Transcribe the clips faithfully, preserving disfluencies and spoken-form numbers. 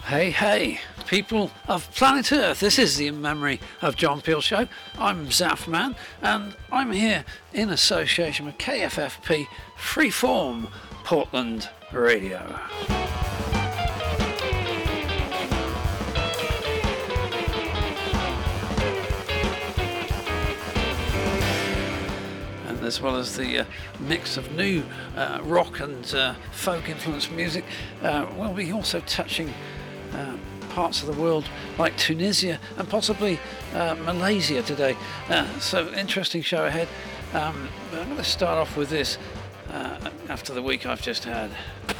Hey, hey, people of planet Earth, this is the In Memory of John Peel show. I'm Zaf Man, and I'm here in association with K F F P Freeform Portland Radio. And as well as the uh, mix of new uh, rock and uh, folk influenced music, uh, we'll be also touching Uh, parts of the world like Tunisia and possibly uh, Malaysia today. Uh, so interesting show ahead. Um, I'm going to start off with this uh, after the week I've just had.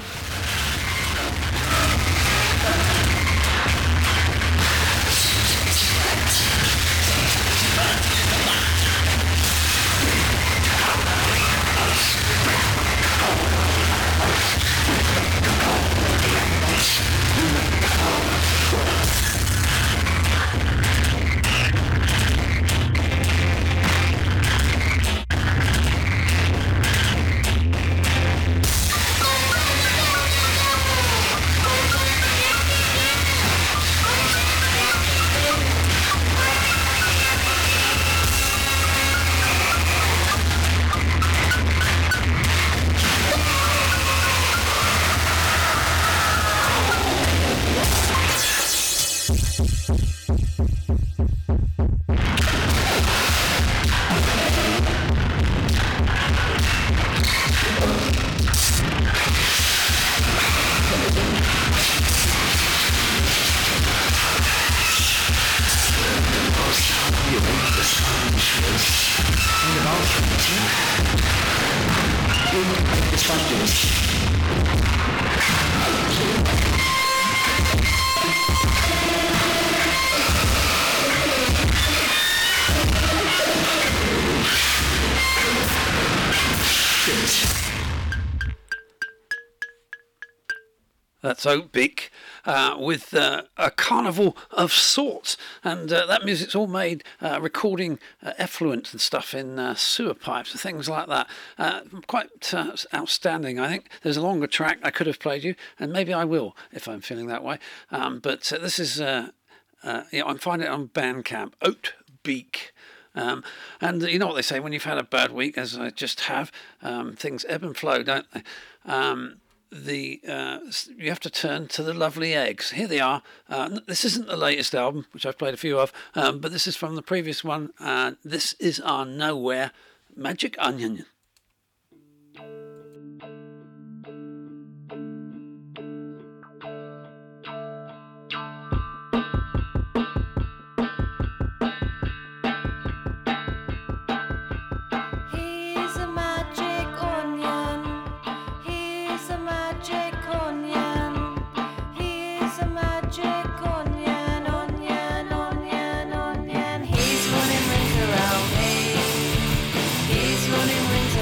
That's Oatbeak uh, with uh, a carnival of sorts, and uh, that music's all made uh, recording uh, effluent and stuff in uh, sewer pipes and things like that. Uh, quite uh, outstanding, I think. There's a longer track I could have played you, and maybe I will if I'm feeling that way. Um, but uh, this is, uh, uh, you know, I'm finding it on Bandcamp, Oatbeak. Um, and you know what they say, when you've had a bad week, as I just have, um, things ebb and flow, don't they? Um, the uh, you have to turn to the lovely eggs. Here they are. Uh, this isn't the latest album, which I've played a few of, um, but this is from the previous one. Uh, this is our Nowhere Magic Onion. Running rings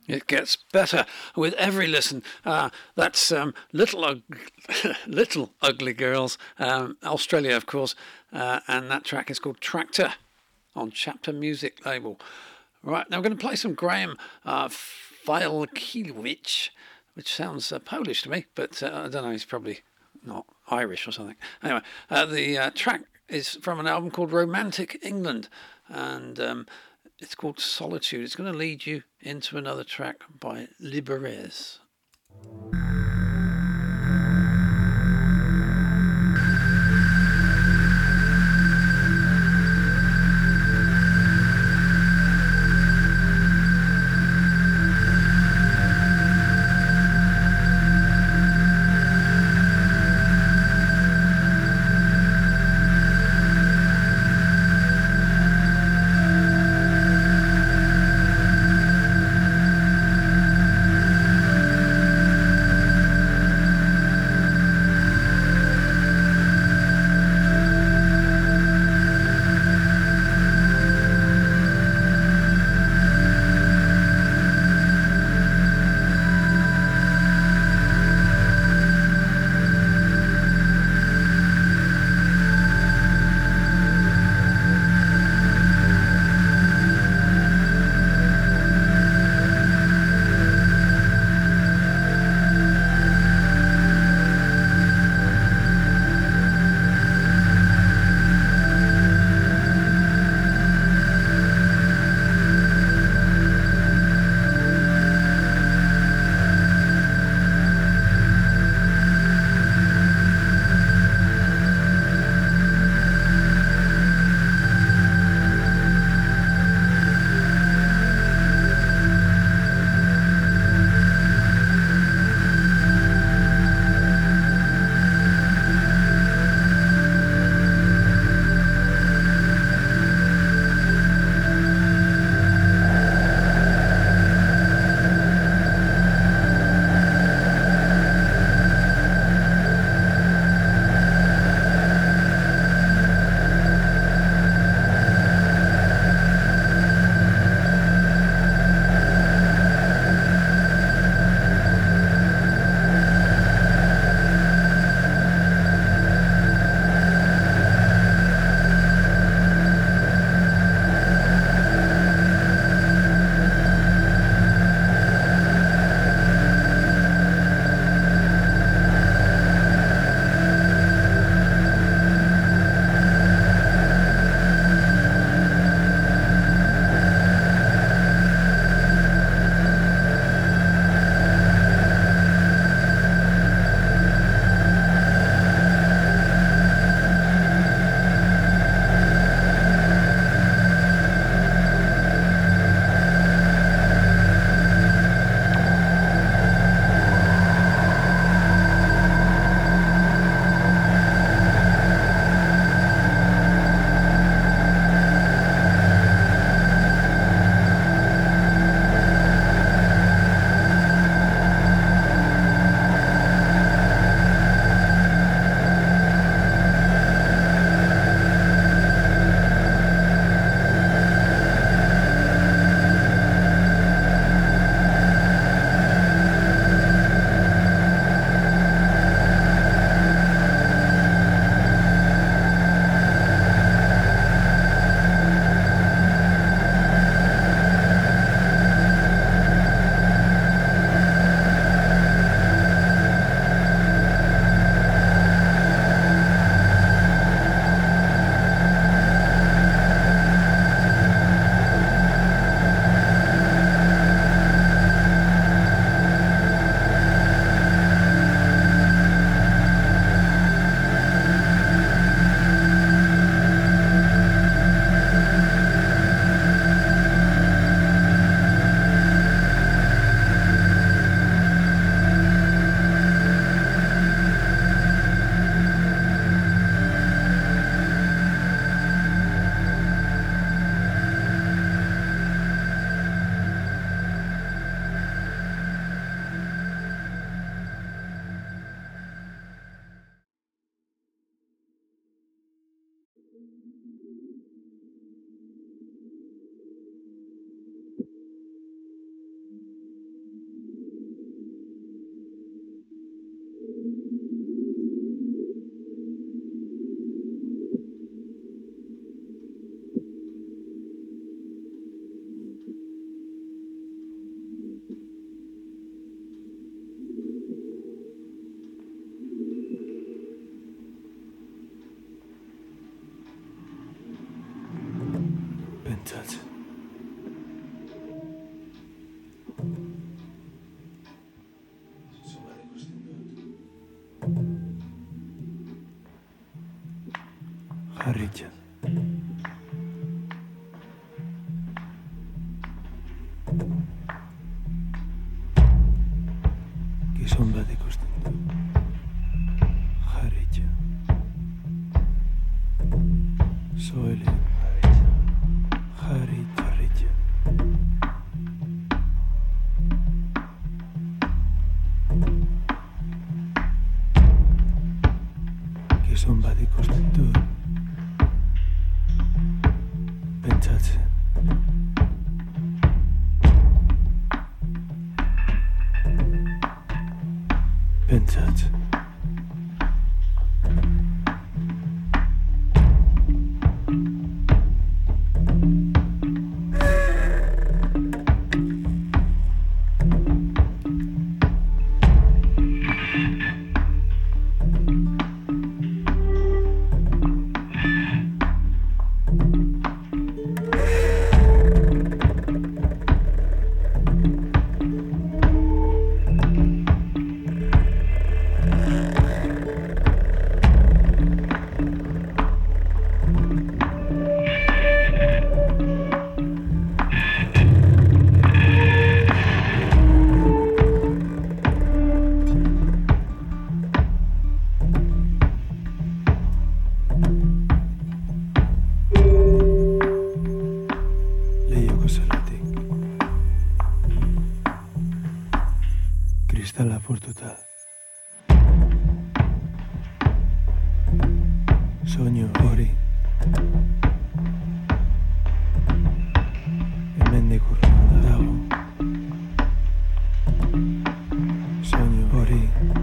It gets better with every listen. Uh, that's um, Little Ug- Little Ugly Girls, um, Australia, of course, uh, and that track is called Tractor on Chapter Music label. Right, now I'm going to play some Graham uh, Fialkiewicz, which sounds uh, Polish to me, but uh, I don't know, he's probably not Irish or something. Anyway, uh, the uh, track is from an album called Romantic England, and um, it's called Solitude. It's going to lead you into another track by Liberez. Thank pentsatzen. Zogar ikusten dut. Jarritxan. Gizon bat ikusten dut. Jarritxan. Soile. Jarri, jarritxan. Gizon bat ikusten dut. Pentsatzen. Pentsatzen. Kristala apurtuta. Soinu hori. Hemendik urrun dago. Soinu hori.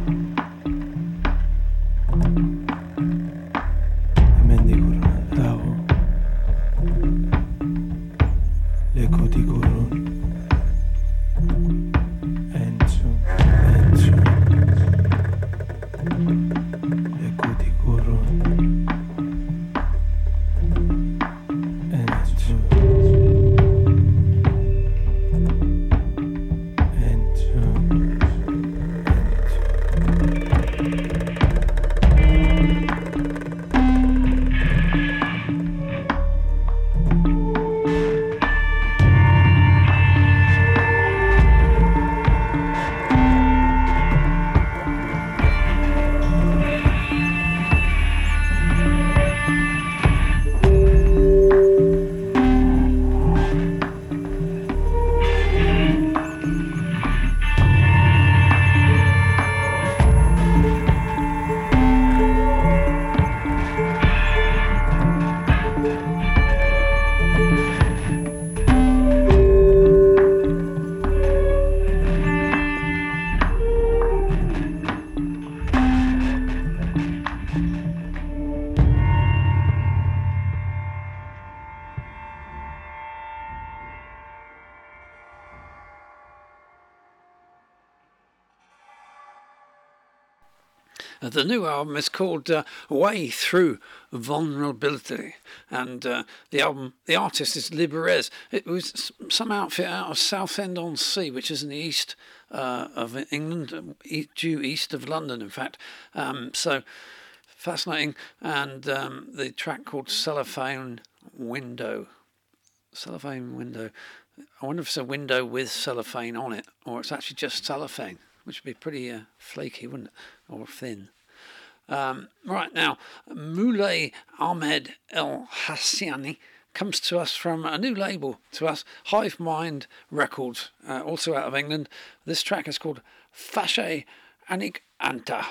Hemendik urrun dago. Lekutik urrun. Entzun, entzun. Lekutik urrun. Entzun. Entzun. The new album is called uh, Way Through Vulnerability, and uh, the album, the artist is Liberez. It was some outfit out of Southend-on-Sea, which is in the east uh, of England, due east of London, in fact. Um, so fascinating, and um, the track called Cellophane Window. Cellophane Window. I wonder if it's a window with cellophane on it, or it's actually just cellophane, which would be pretty uh, flaky, wouldn't it? Or thin. Um, right now, Moulay Ahmed El Hassiani comes to us from a new label to us, Hive Mind Records, uh, also out of England. This track is called Fashe Anik Anta.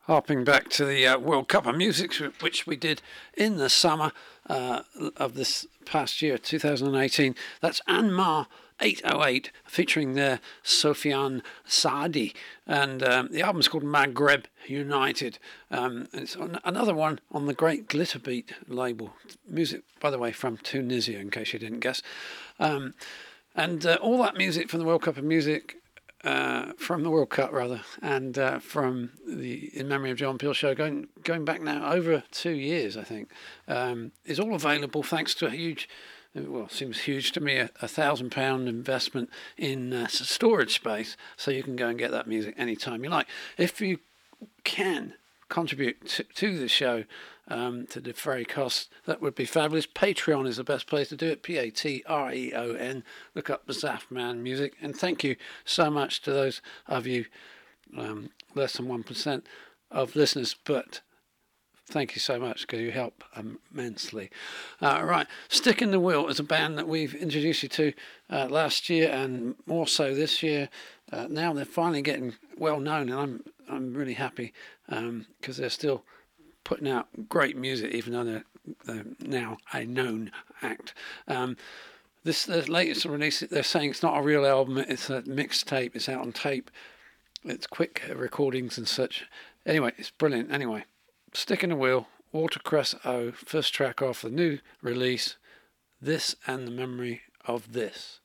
Harping back to the uh, World Cup of Music, which we did in the summer uh, of this past year, two thousand eighteen. That's Anmar eight oh eight, featuring their Sofiane Saadi. And um, the album's called Maghreb United. Um, it's on, another one on the great Glitterbeat label. Music, by the way, from Tunisia, in case you didn't guess. Um, and uh, all that music from the World Cup of Music... Uh, from the World Cup, rather, and uh, from the In Memory of John Peel show, going going back now over two years, I think, um, is all available thanks to a huge, well, seems huge to me, a, a thousand pound investment in uh, storage space, so you can go and get that music anytime you like. If you can contribute to, to the show, um, to defray costs, that would be fabulous. Patreon is the best place to do it. P A T R E O N. Look up Zafman Music. And thank you so much to those of you, um, less than one percent of listeners, but thank you so much because you help immensely. Uh, right, Stick in the Wheel is a band that we've introduced you to uh, last year and more so this year. Uh, now they're finally getting well known, and I'm I'm really happy because um, they're still putting out great music, even though they're, they're now a known act. Um, this the latest release, they're saying it's not a real album, it's a mixtape, it's out on tape, it's quick recordings and such. Anyway, it's brilliant. Anyway, Stick in the Wheel, Watercress O, first track off the new release, This and the Memory of This.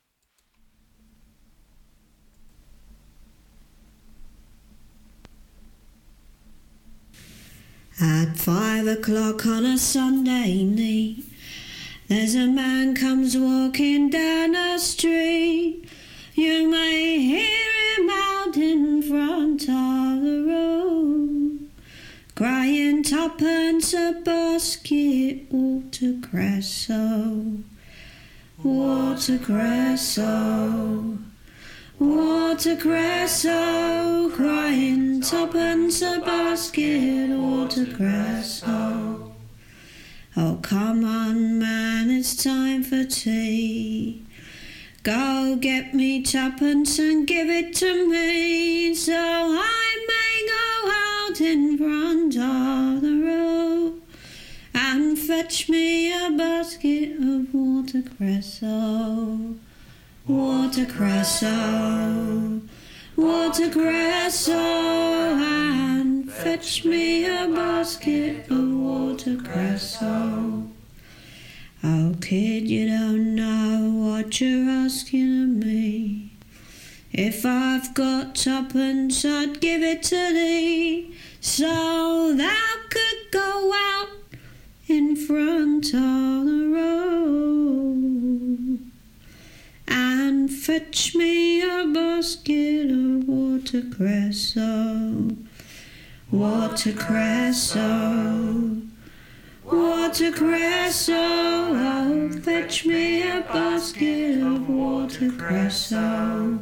At five o'clock on a Sunday night, there's a man comes walking down the street. You may hear him out in front of the road, crying tuppence a basket, watercress O, watercress O. Watercress O, crying tuppence a basket, watercress O. Oh, come on, man, it's time for tea. Go get me tuppence and give it to me, so I may go out in front of the road and fetch me a basket of watercress O. Watercress O, watercress O, and fetch me a basket of watercress O. Oh, kid, you don't know what you're asking of me. If I've got tuppence, I'd give it to thee, so thou could go out in front of the road and fetch me a basket of watercress O, watercress O, watercress O, oh, fetch me a basket of watercress O.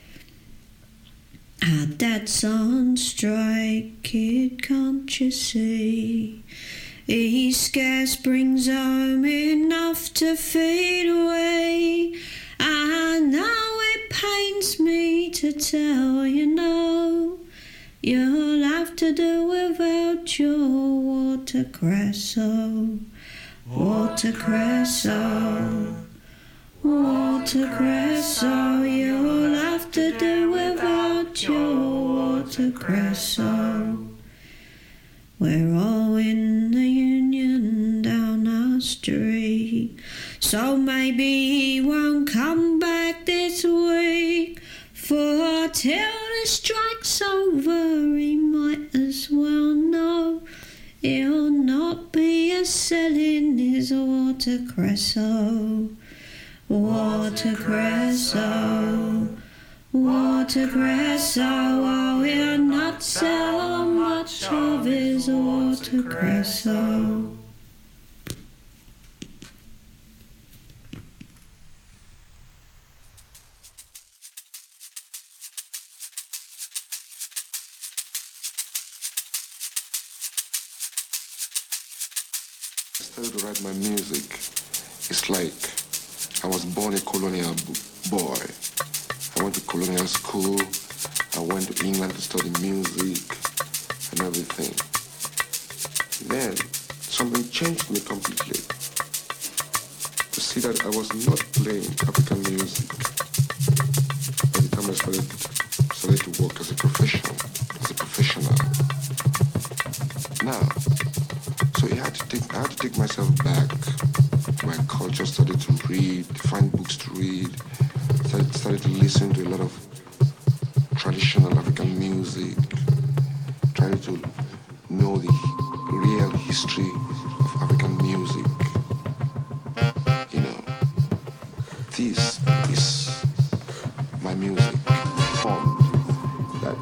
Our dad's on strike, kid, can't you see? He scarce brings home enough to feed away. I know it pains me to tell you no, you'll have to do without your watercress O, watercress O, watercress O, you'll have to do without your watercress O. We're all in the union down our street, so maybe he won't come back this week, for till the strike's over he might as well know he'll not be a selling his watercress O, watercress O, watercress O, oh, he'll not sell much of his watercress O. started to write my music, it's like I was born a colonial boy. I went to colonial school. I went to England to study music. and everything. Then something changed me completely. To see that I was not playing African music by the time I started, started to work as a professional, as a professional. Now, so I had to take, I had to take myself back to my culture, started to read, find books to read, started, started to listen to a lot of traditional African music, tried to know the real history of African music. You know, this is my music formed that.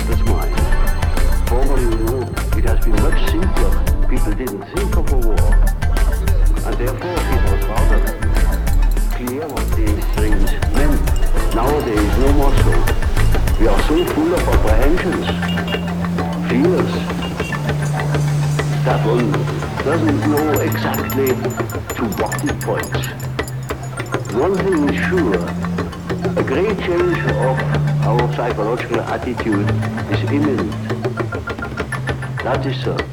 people's minds. Formerly, you know, it has been much simpler. People didn't think of a war. And therefore, it was rather clear what these things meant. Nowadays, no more so. We are so full of apprehensions, fears, that one doesn't know exactly to what it points. One thing is sure, a great change of our psychological attitude is imminent. That is certain.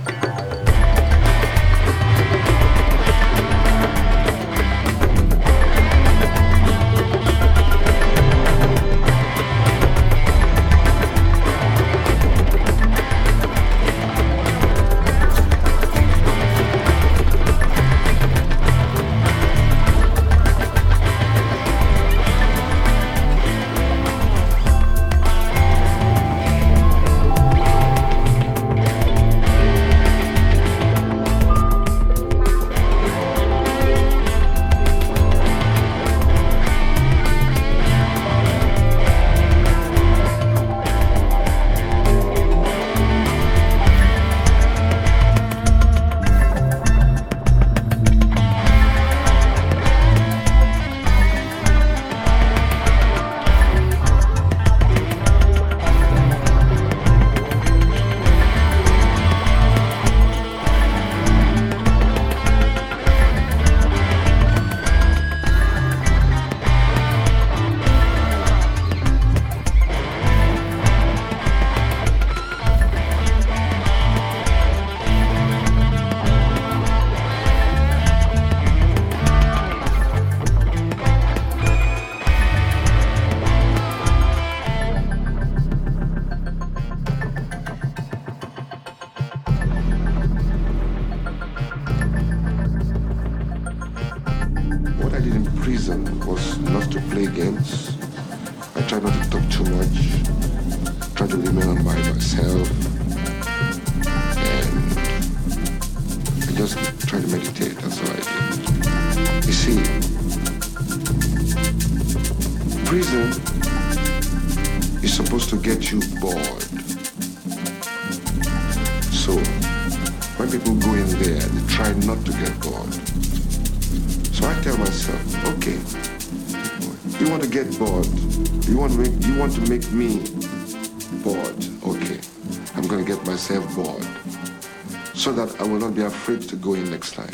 So that I will not be afraid to go in next time.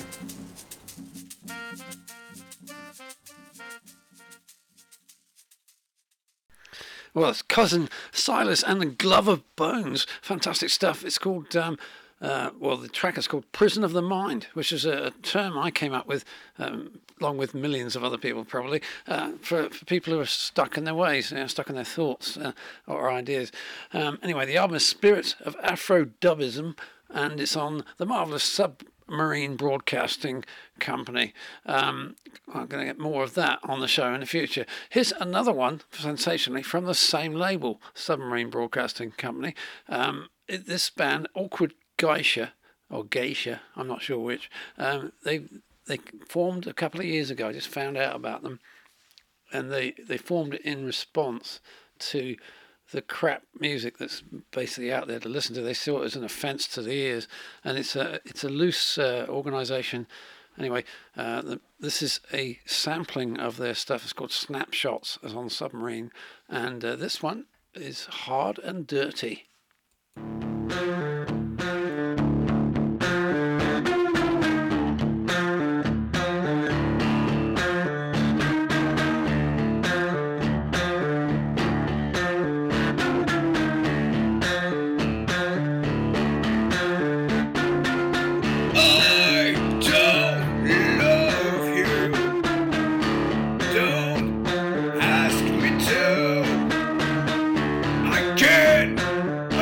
Well, it's Cousin Silas and the Glove of Bones. Fantastic stuff. It's called, um, uh, well, the track is called Prison of the Mind, which is a term I came up with, um, along with millions of other people probably, uh, for, for people who are stuck in their ways, you know, stuck in their thoughts uh, or ideas. Um, anyway, the album is Spirit of Afro-Dubism, and it's on the marvellous Submarine Broadcasting Company. Um, I'm going to get more of that on the show in the future. Here's another one, sensationally, from the same label, Submarine Broadcasting Company. Um, it, this band, Awkward Geisha, or Geisha, I'm not sure which, um, they they formed a couple of years ago. I just found out about them. And they, they formed it in response to the crap music that's basically out there to listen to. They saw it as an offence to the ears, and it's a it's a loose uh, organisation. Anyway, uh, the, this is a sampling of their stuff. It's called Snapshots, as on Submarine, and uh, this one is Hard and Dirty. Ask me to. I can't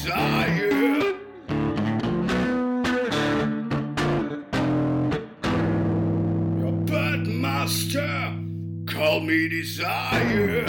desire. Your bad master called me desire.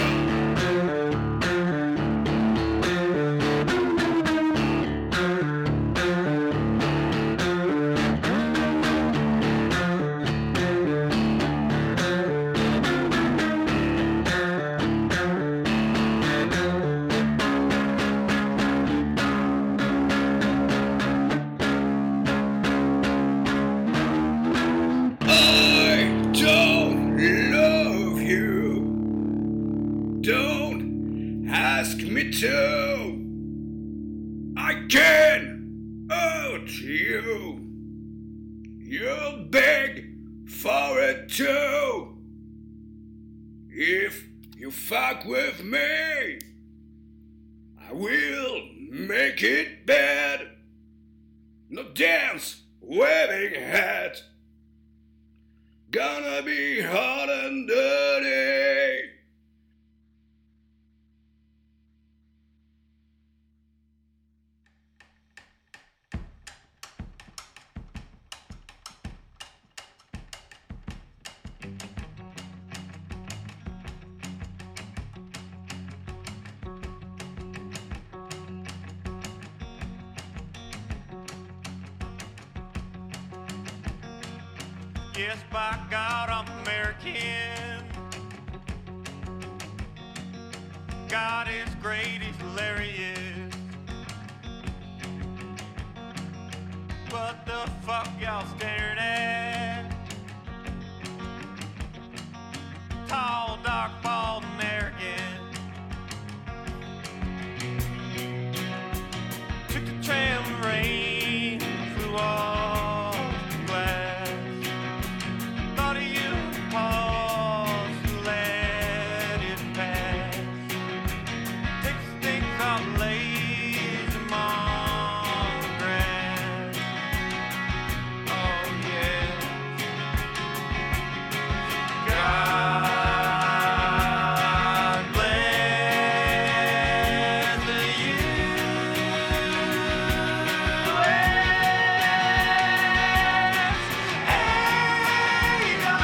To I can hurt you. You'll beg for it too. If you fuck with me, I will make it bad. No dance, wedding hat. Gonna be hot and dirty. Yes, by God, I'm American. God is great, he's hilarious. What the fuck y'all staring at? Tall, dark, bald, and arrogant. Took the tram and rain, flew off the glass. Pause and let it pass. Take the sticks off, lays them on the grass. Oh yeah. God bless the U S A.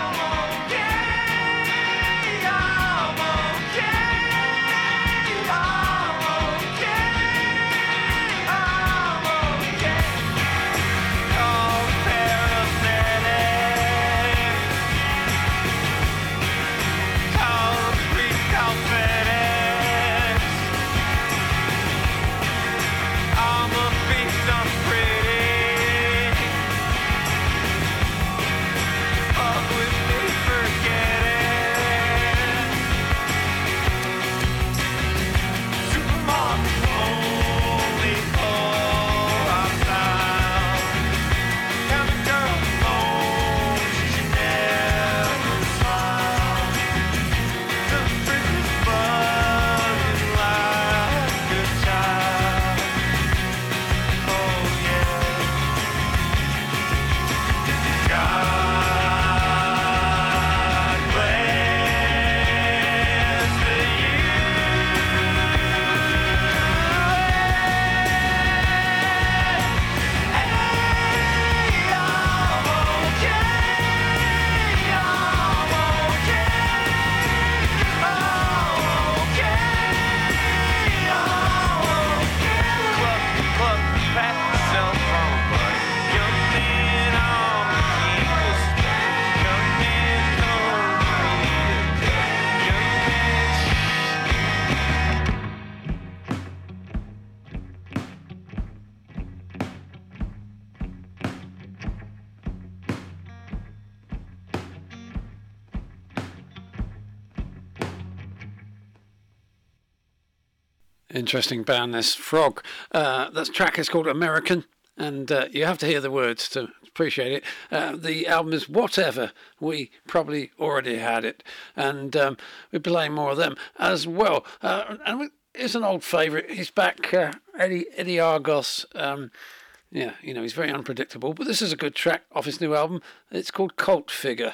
Interesting band, this Frog. Uh, that track is called American, and uh, you have to hear the words to appreciate it. Uh, the album is Whatever. We probably already had it, and um, we're playing more of them as well. Uh, and we, it's an old favourite. He's back, uh, Eddie Eddie Argos. Um, yeah, you know, he's very unpredictable, but this is a good track off his new album. It's called Cult Figure.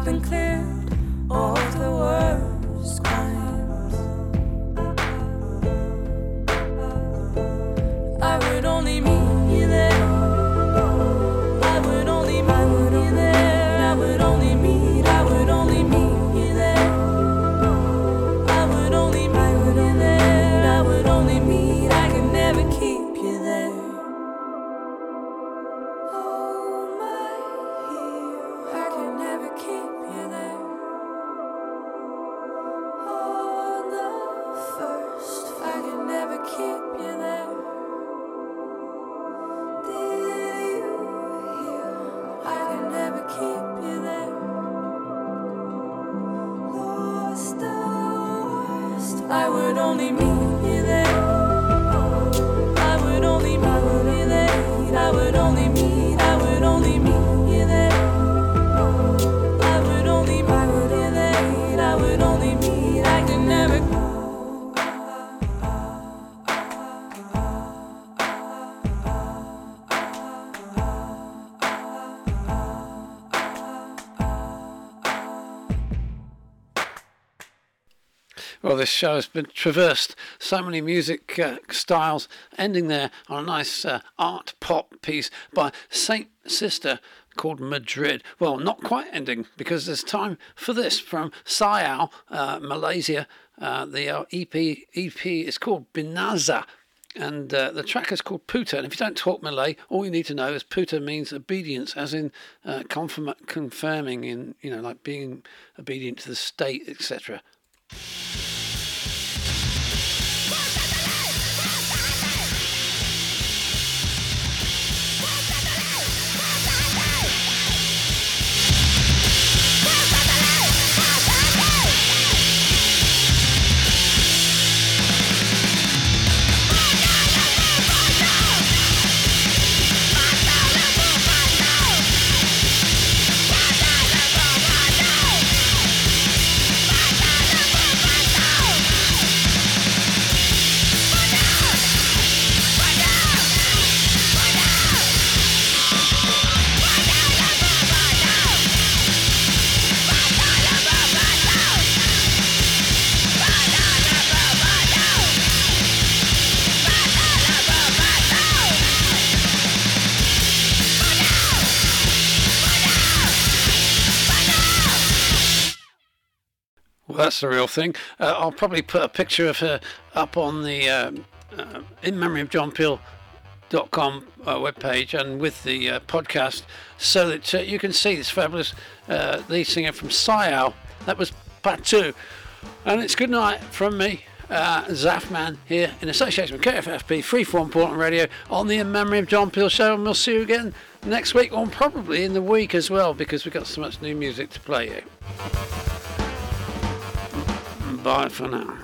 I've been cleared of the worst crimes. I would only meet you there. I would only meet you there. I would only meet, I would only meet you there. I would only meet you there. I would only meet, I could never keep you there. Oh my hero, I could never keep you there. On the first, I could never keep you there. Did you hear? I could never keep you there. Lost the worst, I would only meet you there. I would only meet you there. I would only meet, I would only meet you there. I would only meet you there. I would only meet, I could never. Well, this show has been traversed so many music uh, styles, ending there on a nice uh, art pop piece by Saint Sister called Madrid. Well, not quite ending, because there's time for this from Sial, uh, Malaysia. Uh, the uh, E P E P is called Binaza, and uh, the track is called Puta. And if you don't talk Malay, all you need to know is Puta means obedience, as in uh, confirm- confirming in, you know, like being obedient to the state, et cetera. Well, that's the real thing. Uh, I'll probably put a picture of her up on the um, uh, in memory of John Peel dot com uh, webpage, and with the uh, podcast, so that uh, you can see this fabulous uh, lead singer from Sial. That was Patu. And it's good night from me, uh, Zafman, here in association with K F F P, Freeform Portland Radio, on the In Memory of John Peel show, and we'll see you again next week, or probably in the week as well, because we've got so much new music to play you. Bye for now.